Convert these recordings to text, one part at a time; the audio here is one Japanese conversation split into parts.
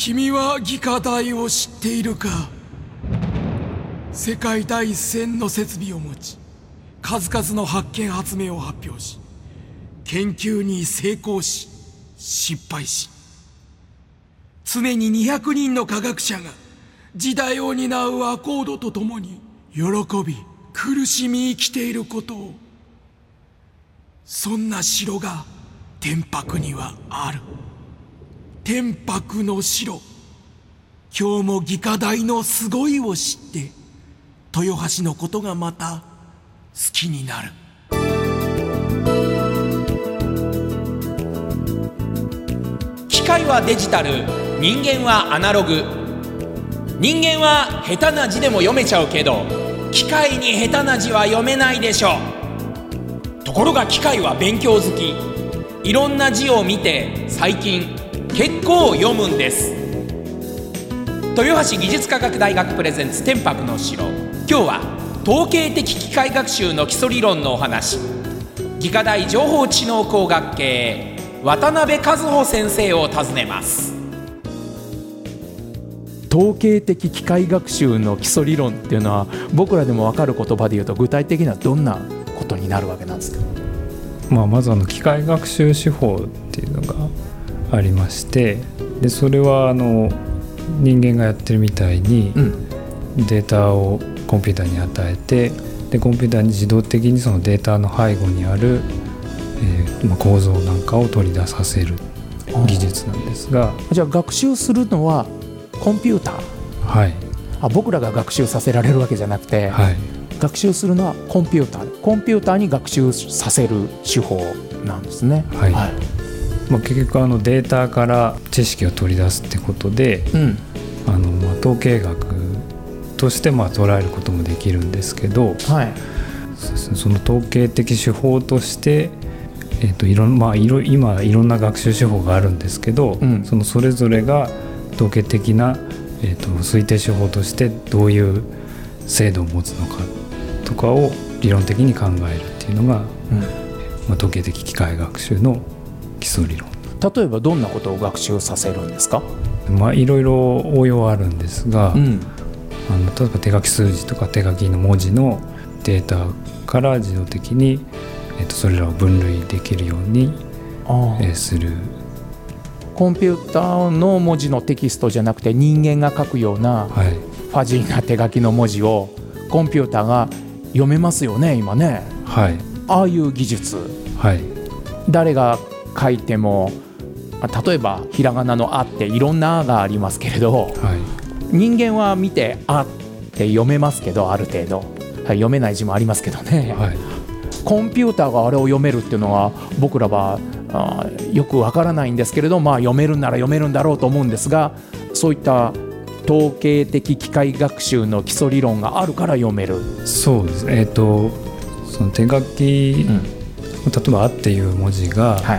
君は技科大を知っているか。世界第一線の設備を持ち、数々の発見発明を発表し、研究に成功し失敗し、常に200人の科学者が時代を担うアコードとともに喜び苦しみ生きていることを。そんな城が天白にはある。天白の城。今日も技科大のすごいを知って豊橋のことがまた好きになる。 機械はデジタル、人間はアナログ。人間は下手な字でも読めちゃうけど、機械に下手な字は読めないでしょ。ところが機械は勉強好き。いろんな字を見て最近結構読むんです。豊橋技術科学大学プレゼンツ天白の城。今日は統計的機械学習の基礎理論のお話。技科大情報知能工学系渡辺和穂先生を訪ねます。 統計的機械学習の基礎理論っていうのは、僕らでも分かる言葉で言うと具体的にはどんなことになるわけなんですか。 まず機械学習手法っていうのがありまして、でそれは人間がやってるみたいにデータをコンピューターに与えて、でコンピューターに自動的にそのデータの背後にある、構造なんかを取り出させる技術なんですが。 じゃあ学習するのはコンピューター。 はい。 僕らが学習させられるわけじゃなくて、 はい、 学習するのはコンピューター。コンピューターに学習させる手法なんですね。 はい。はい、結局データから知識を取り出すってことで、統計学として捉えることもできるんですけど、はい、その統計的手法として、今いろんな学習手法があるんですけど、それぞれが統計的な、推定手法としてどういう精度を持つのかとかを理論的に考えるっていうのが、統計的機械学習の基礎理論。 例えばどんなことを学習させるんですか。 いろいろ応用はあるんですが、例えば手書き数字とか手書きの文字のデータから自動的に、それらを分類できるように、する。 コンピューターの文字のテキストじゃなくて人間が書くようなファジーな手書きの文字をコンピューターが読めますよね今ね。 はい。 ああいう技術、 はい、誰が書いても、例えばひらがなのあっていろんなあがありますけれど、はい、人間は見てあって読めますけど、ある程度、読めない字もありますけどね、はい、コンピューターがあれを読めるっていうのは僕らはよくわからないんですけれど、読めるなら読めるんだろうと思うんですが、そういった統計的機械学習の基礎理論があるから読める。 そうですね。その手書き、例えばあっていう文字が、はい、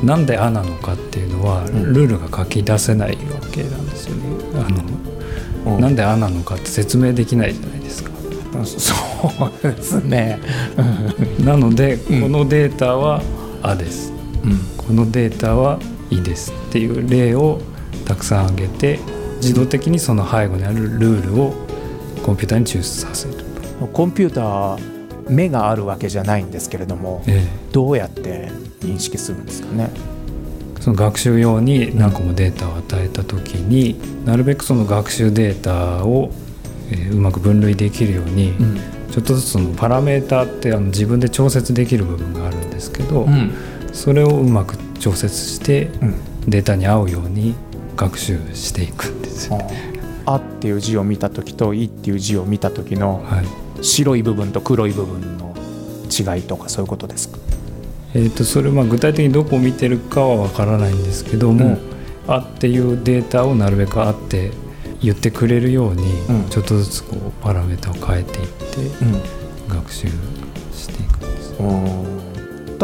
なんであなのかっていうのは、ルールが書き出せないわけなんですよね。なんであなのかって説明できないじゃないですか。 そうですね。 なので、このデータはあです、このデータはいですっていう例をたくさん挙げて、自動的にその背後にあるルールをコンピューターに抽出させる。 コンピューター目があるわけじゃないんですけれども、どうやって認識するんですかね。 その学習用に何個もデータを与えた時に、なるべくその学習データをうまく分類できるように、ちょっとずつそのパラメータって自分で調節できる部分があるんですけど、それをうまく調節して、データに合うように学習していくんですよね。 あっていう字を見た時といっていう字を見た時の白い部分と黒い部分の違いとか、そういうことですか。 それ具体的にどこを見てるかはわからないんですけども、あっていうデータをなるべくあって言ってくれるように、ちょっとずつパラメータを変えていって、学習していくんです。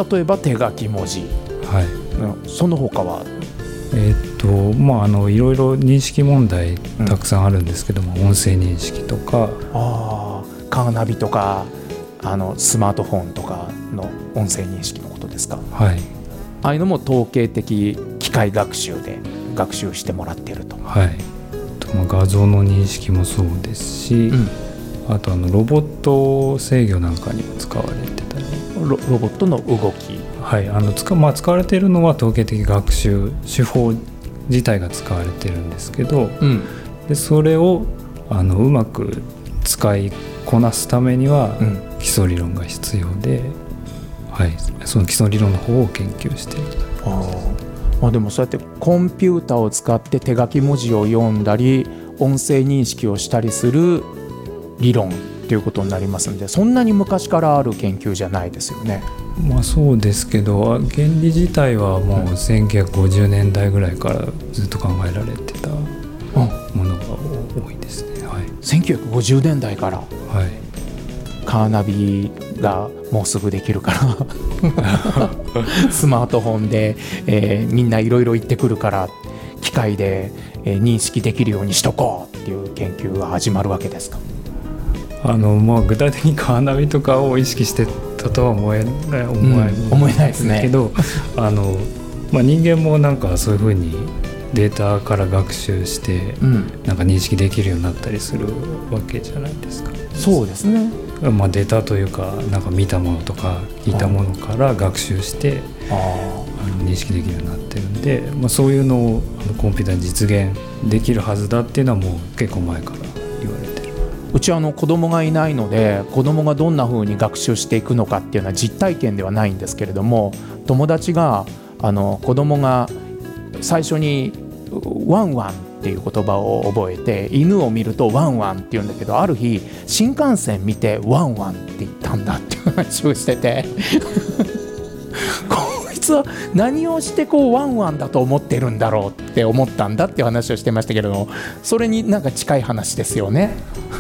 例えば手書き文字、 はい、 その他は、 いろいろ認識問題たくさんあるんですけども、音声認識とか、 カーナビとかスマートフォンとかの音声認識のことですか。 はい。 ああいうのも統計的機械学習で学習してもらっていると。 はい、画像の認識もそうですし、あとロボット制御なんかにも使われてたり、 ロボットの動き、 はい、使われているのは統計的学習手法自体が使われてるんですけど、でそれをうまく使いこなすためには、基礎理論が必要で、はい、その基礎理論の方を研究していると。 でもそうやってコンピューターを使って手書き文字を読んだり音声認識をしたりする理論ということになりますので、そんなに昔からある研究じゃないですよね。 そうですけど、原理自体はもう1950年代ぐらいからずっと考えられてたものが多いですね。はい、 1950年代から、 はい、 カーナビがもうすぐできるからスマートフォンで、みんないろいろ言ってくるから機械で、認識できるようにしとこうっていう研究が始まるわけですか。 具体的にカーナビとかを意識してたとは思えないですけど、人間もなんかそういうふうにデータから学習して、なんか認識できるようになったりするわけじゃないですか。 そうですね。 データというか、なんか見たものとか聞いたものから学習して認識できるようになってるんで、そういうのをコンピューターに実現できるはずだっていうのはもう結構前から言われてる。 うちは子供がいないので、子供がどんな風に学習していくのかっていうのは実体験ではないんですけれども、友達が子供が最初にワンワンっていう言葉を覚えて、犬を見るとワンワンって言うんだけど、ある日新幹線見てワンワンって言ったんだっていう話をしててこいつは何をしてワンワンだと思ってるんだろうって思ったんだっていう話をしてましたけれども、それになんか近い話ですよね。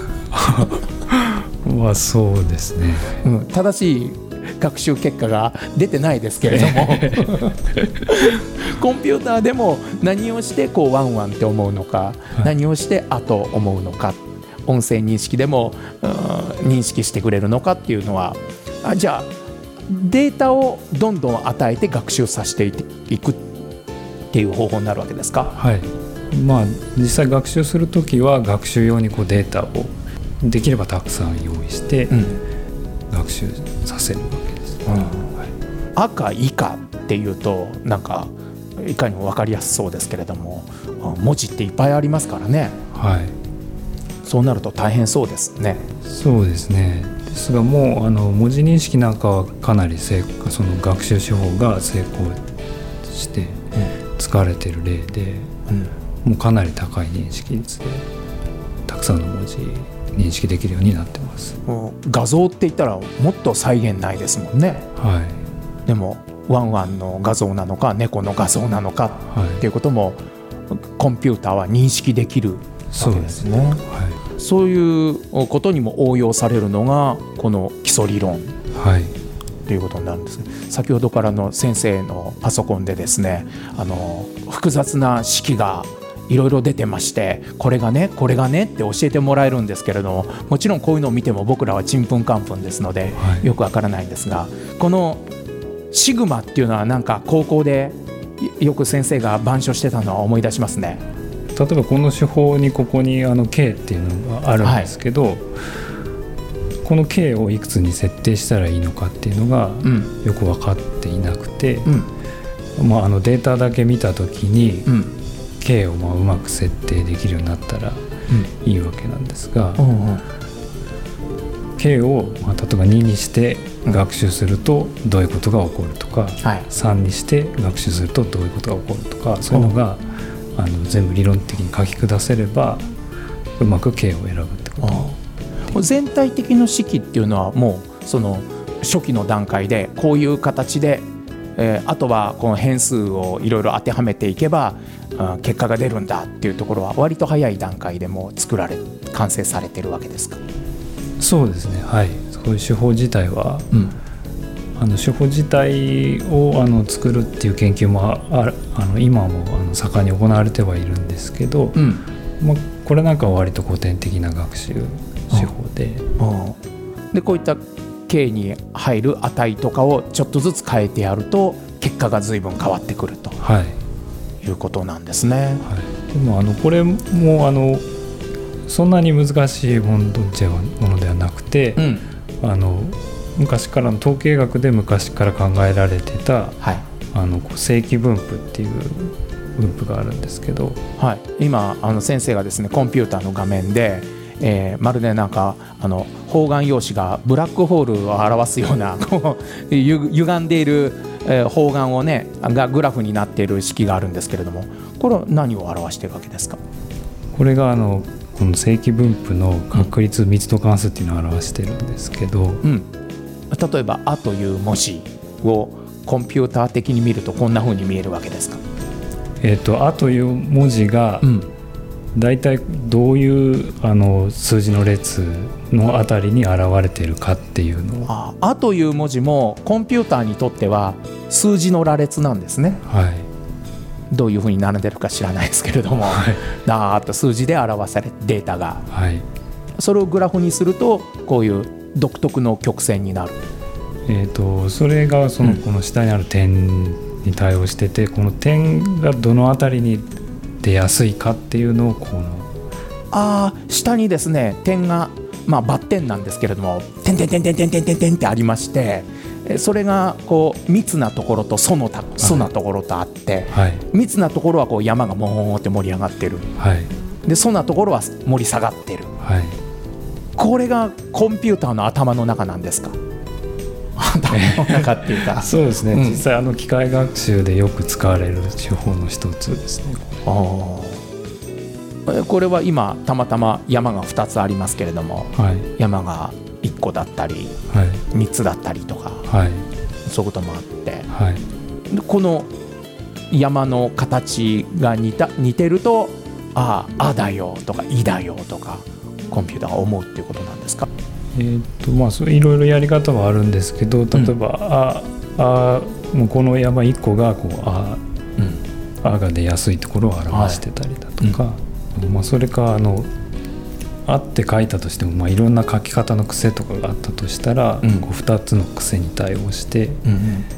そうですね、 正しい学習結果が出てないですけれどもコンピューターでも何をしてワンワンって思うのか、何をしてあと思うのか、音声認識でも認識してくれるのかっていうのは、じゃあデータをどんどん与えて学習させていくっていう方法になるわけですか。 はい、実際学習するときは学習用にデータをできればたくさん用意して学習させるわけです。 赤以下っていうとなんかいかにも分かりやすそうですけれども、文字っていっぱいありますからね。 はい、 そうなると大変そうですね。 そうですね。ですがもう文字認識なんかはかなりその学習手法が成功して使われている例で、もうかなり高い認識率でたくさんの文字認識できるようになってます。 画像って言ったらもっと再現ないですもんね。 はい、 でもワンワンの画像なのか猫の画像なのかっていうことも、コンピューターは認識できるわけですね。そういうことにも応用されるのがこの基礎理論ということになるんです。先ほどからの先生のパソコンでですね、複雑な式がいろいろ出てまして、これがねって教えてもらえるんですけれども、もちろんこういうのを見ても僕らはちんぷんかんぷんですので、よくわからないんですが、このシグマっていうのはなんか高校でよく先生が板書してたのは思い出しますね。 例えばこの手法にここにK っていうのがあるんですけど、この K をいくつに設定したらいいのかっていうのがよく分かっていなくて、データだけ見た時に、K をうまく設定できるようになったらいいわけなんですが、K を例えば2にして学習するとどういうことが起こるとか、3にして学習するとどういうことが起こるとか、そういうのが全部理論的に書き下せればうまく K を選ぶってこと。 全体的な式っていうのはもうその初期の段階でこういう形で、あとはこの変数をいろいろ当てはめていけば結果が出るんだっていうところは割と早い段階でも完成されてるわけですか。 そうですね、はい、そういう手法自体は、手法自体を作るっていう研究も今も盛んに行われてはいるんですけど、これなんかは割と古典的な学習手法で、 こういった K に入る値とかをちょっとずつ変えてやると結果が随分変わってくるということなんですね。 はい、でもこれもそんなに難しいものではなくて、昔からの統計学で昔から考えられてた、正規分布っていう分布があるんですけど、 今先生がですねコンピューターの画面で、まるでなんか方眼用紙がブラックホールを表すような歪んでいる、方眼をねがグラフになっている式があるんですけれども、これは何を表しているわけですか？ これがこの正規分布の確率密度関数っていうのを表してるんですけど、 例えば「あ」という文字をコンピューター的に見るとこんな風に見えるわけですか？ あという文字がだいたいどういう数字の列のあたりに現れているかっていうのを、 あという文字もコンピューターにとっては数字の羅列なんですね。どういうふうに並んでるか知らないですけれども、だーっと数字で表されデータが、それをグラフにするとこういう独特の曲線になる。 それがこの下にある点に対応してて、この点がどのあたりに出やすいかっていうのを下にですね点が、バッテンなんですけれども点ってありまして、それがこう密なところと疎なところとあって、密なところはこう山がもーって盛り上がってる、で疎なところは盛り下がってる、これがコンピューターの頭の中なんですか？頭の中っていうかそうですね、実際機械学習でよく使われる手法の一つですね。 これは今たまたま山が2つありますけれども、山が1個だったり、3つだったりとか、そういうこともあって、この山の形が似てるとあだよとかいだよとかコンピューターが思うっていうことなんですか？ いろいろやり方はあるんですけど、例えば、もうこの山1個がこうあが出やすいところを表してたりだとか、それかあって書いたとしても、いろんな書き方の癖とかがあったとしたら、こう2つの癖に対応して、こう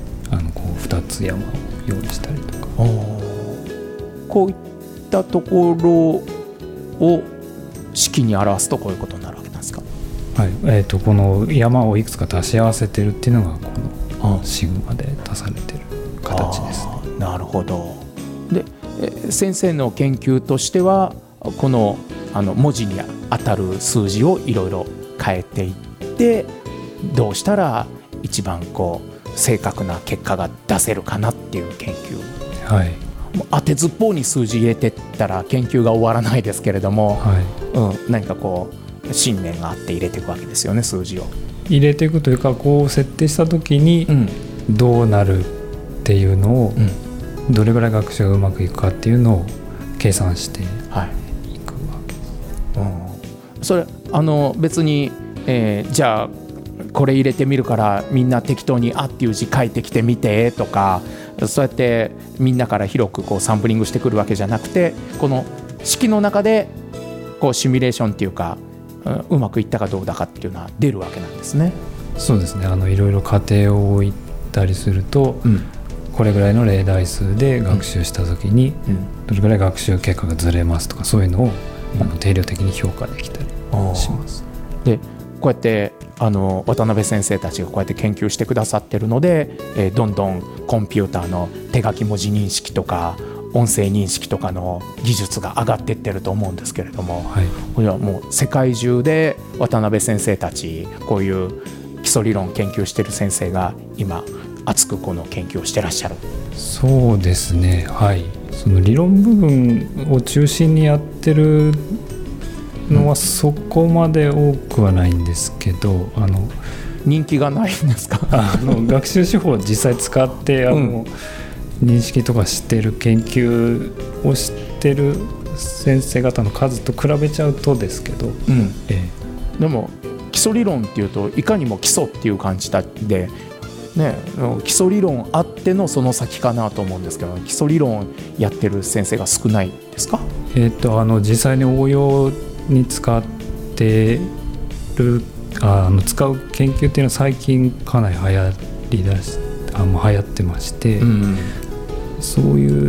2つ山を用意したりとか、 こういったところを式に表すとこういうことになるわけなんですか？ この山をいくつか足し合わせてるっていうのがこのシグマで足されてる形ですね。 なるほど。で先生の研究としてはこの文字に当たる数字をいろいろ変えていってどうしたら一番こう正確な結果が出せるかなっていう研究、当てずっぽうに数字入れてったら研究が終わらないですけれども、何かこう信念があって入れていくわけですよね。数字を入れていくというか、こう設定した時にどうなるっていうのを、どれぐらい学習がうまくいくかっていうのを計算していくわけです。 それ別に、じゃあこれ入れてみるからみんな適当に「あ」っていう字書いてきてみてとか、そうやってみんなから広くこうサンプリングしてくるわけじゃなくて、この式の中でこうシミュレーションっていうか、うまくいったかどうだかっていうのは出るわけなんですね。 そうですね。いろいろ仮定を置いたりすると、これぐらいの例題数で学習した時にどれぐらい学習結果がずれますとか、そういうのを定量的に評価できたりします。 でこうやって渡辺先生たちがこうやって研究してくださってるので、どんどんコンピューターの手書き文字認識とか音声認識とかの技術が上がっていってると思うんですけれども、これはもう世界中で渡辺先生たち、こういう基礎理論研究してる先生が今熱くこの研究をしてらっしゃる。 そうですね、その理論部分を中心にやってるのはそこまで多くはないんですけど、 人気がないんですか？ 学習手法を実際使って認識とかしてる研究をしてる先生方の数と比べちゃうとですけど、 でも基礎理論っていうといかにも基礎っていう感じで、基礎理論あってのその先かなと思うんですけど、基礎理論やってる先生が少ないですか？ 実際に応用に使ってる使う研究っていうのは最近かなり流行ってまして、そういう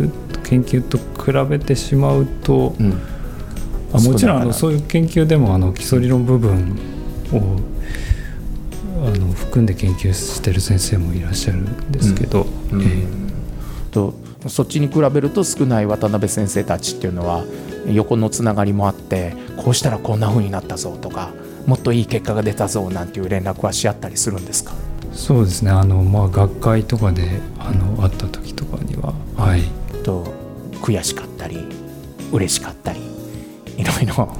研究と比べてしまうと、もちろんそういう研究でも基礎理論部分を含んで研究してる先生もいらっしゃるんですけど、 そっちに比べると少ない渡辺先生たちっていうのは横のつながりもあって、こうしたらこんな風になったぞとか、もっといい結果が出たぞなんていう連絡はし合ったりするんですか？ そうですね、学会とかで会った時とかには、 悔しかったり嬉しかったりいろいろ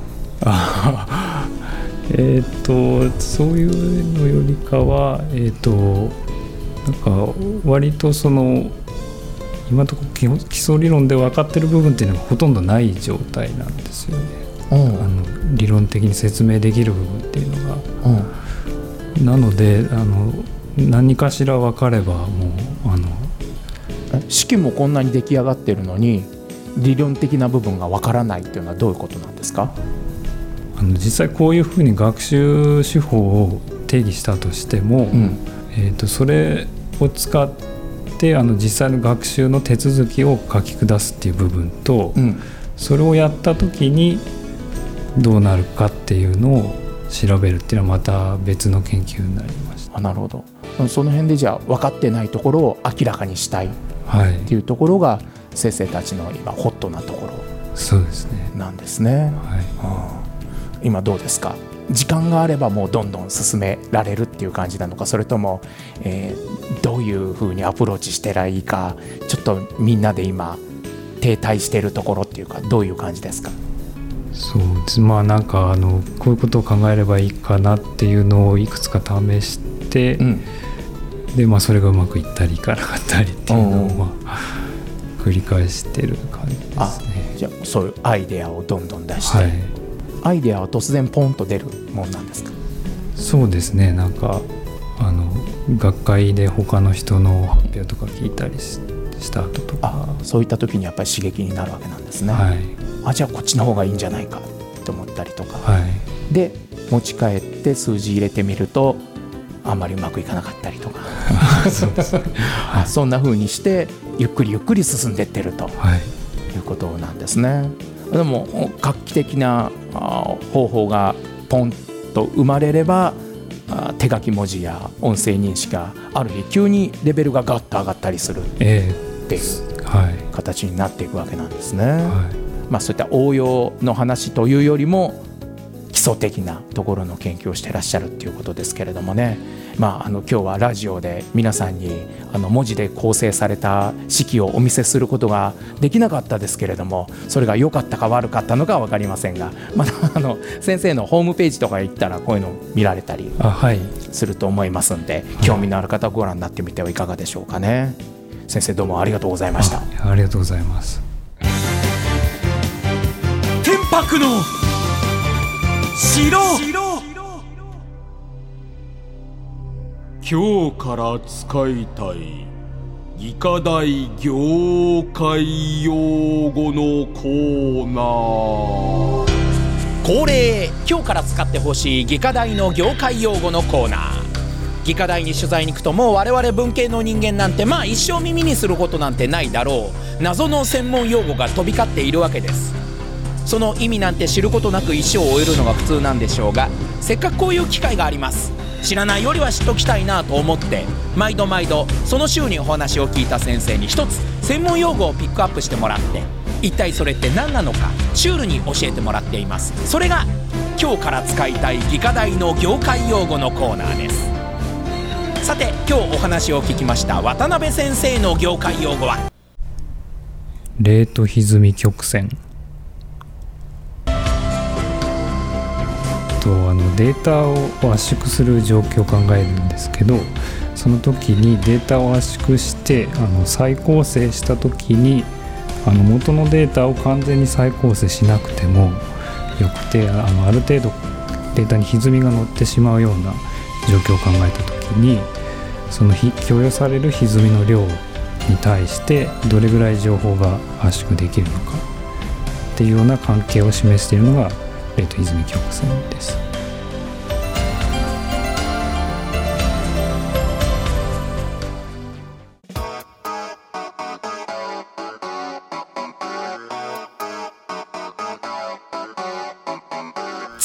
そういうのよりかはなんか割と今のところ基礎理論で分かってる部分っていうのがほとんどない状態なんですよね。理論的に説明できる部分っていうのが、なので何かしら分かればもう式もこんなに出来上がってるのに理論的な部分が分からないっていうのはどういうことなんですか？ 実際こういうふうに学習手法を定義したとしても、それを使って実際の学習の手続きを書き下すっていう部分と、それをやった時にどうなるかっていうのを調べるっていうのはまた別の研究になりました。 なるほど。その辺でじゃあ分かってないところを明らかにしたいっていうところが先生たちの今ホットなところなんですね。今どうですか？時間があればもうどんどん進められるっていう感じなのか、それとも、どういうふうにアプローチしてらいいか、ちょっとみんなで今停滞しているところっていうか、どういう感じですか？ そうです。なんかこういうことを考えればいいかなっていうのをいくつか試して、でそれがうまくいったりいかなかったりっていうのを繰り返してる感じですね。 じゃあそういうアイデアをどんどん出して、アイデアは突然ポンと出るもんなんですか？ そうですね、なんか学会で他の人の発表とか聞いたりした後とか、 そういった時にやっぱり刺激になるわけなんですね。じゃあこっちの方がいいんじゃないかと思ったりとか、で持ち帰って数字入れてみるとあんまりうまくいかなかったりとかそうですね、そんな風にしてゆっくりゆっくり進んでいってると、いうことなんですね。でも画期的な方法がポンと生まれれば、手書き文字や音声認識がある日急にレベルがガッと上がったりするっていう形になっていくわけなんですね。そういった応用の話というよりも基礎的なところの研究をしてらっしゃるっていうことですけれどもね。今日はラジオで皆さんに文字で構成された式をお見せすることができなかったですけれども、それが良かったか悪かったのかは分かりませんが、また先生のホームページとか行ったらこういうの見られたりすると思いますんで、興味のある方はご覧になってみてはいかがでしょうかね。先生どうもありがとうございました。 ありがとうございます。 天白の城。今日から使いたい技科大業界用語のコーナー。 恒例、今日から使ってほしい技科大の業界用語のコーナー。技科大に取材に行くと、もう我々文系の人間なんて一生耳にすることなんてないだろう謎の専門用語が飛び交っているわけです。その意味なんて知ることなく一生を終えるのが普通なんでしょうが、せっかくこういう機会があります。知らないよりは知っときたいなと思って、毎度その週にお話を聞いた先生に一つ専門用語をピックアップしてもらって、一体それって何なのかシュールに教えてもらっています。それが今日から使いたい技科大の業界用語のコーナーです。さて今日お話を聞きました渡辺先生の業界用語は、 レート歪み曲線データを圧縮する状況を考えるんですけど、その時にデータを圧縮して再構成した時に元のデータを完全に再構成しなくてもよくて、ある程度データに歪みが乗ってしまうような状況を考えた時に、その共有される歪みの量に対してどれぐらい情報が圧縮できるのかっていうような関係を示しているのがレート歪み曲線です。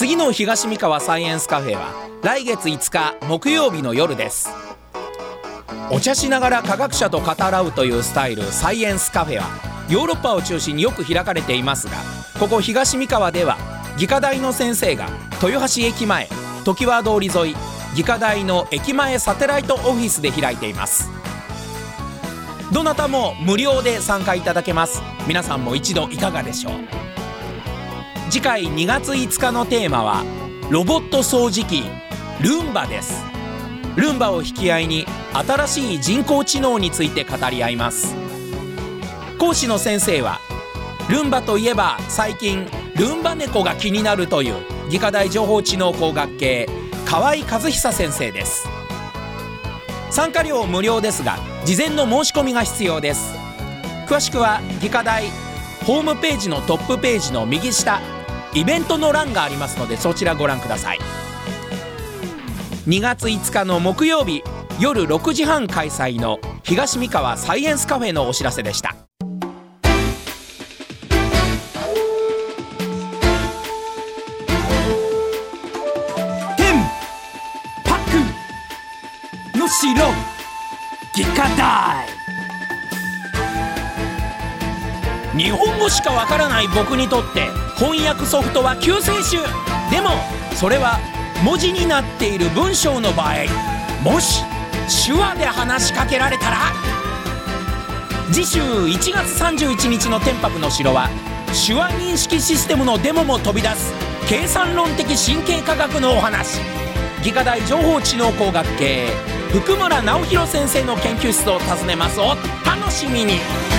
次の東三河サイエンスカフェは来月5日木曜日の夜です。お茶しながら科学者と語らうというスタイルサイエンスカフェはヨーロッパを中心によく開かれていますが、ここ東三河では技科大の先生が豊橋駅前、常盤通り沿い、技科大の駅前サテライトオフィスで開いています。どなたも無料で参加いただけます。皆さんも一度いかがでしょう。次回2月5日のテーマはロボット掃除機ルンバです。ルンバを引き合いに新しい人工知能について語り合います。講師の先生はルンバといえば最近ルンバ猫が気になるという技科大情報知能工学系河合和久先生です。参加料無料ですが事前の申し込みが必要です。詳しくは技科大ホームページのトップページの右下イベントの欄がありますのでそちらご覧ください。2月5日の木曜日夜6時半開催の東三河サイエンスカフェのお知らせでした。 パクの城技科大。 日本語しかわからない僕にとって翻訳ソフトは救世主。でもそれは文字になっている文章の場合、もし手話で話しかけられたら。次週1月31日の天白の城は手話認識システムのデモも飛び出す計算論的神経科学のお話。技科大情報知能工学系福村直弘先生の研究室を訪ねます。お楽しみに。